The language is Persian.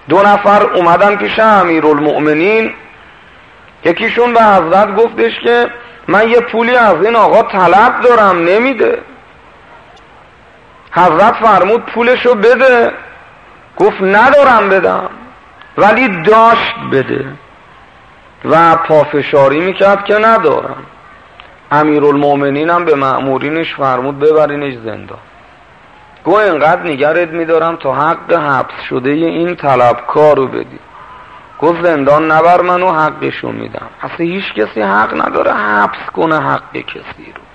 دو نفر اومدن پیش امیرالمؤمنین، یکیشون به حضرت گفتش که من یه پولی از این آقا طلب دارم نمیده. حضرت فرمود پولشو بده. گفت ندارم بدم، ولی داشت بده و پافشاری میکرد که ندارم. امیرالمؤمنین هم به مأمورینش فرمود ببرینش زندان. گو اینقدر نگرت میدارم تا حق حبس شده این طلبکار رو بدی. گفت زندان نبر منو حقشو میدم. اصلا هیچ کسی حق نداره حبس کنه حق کسی رو.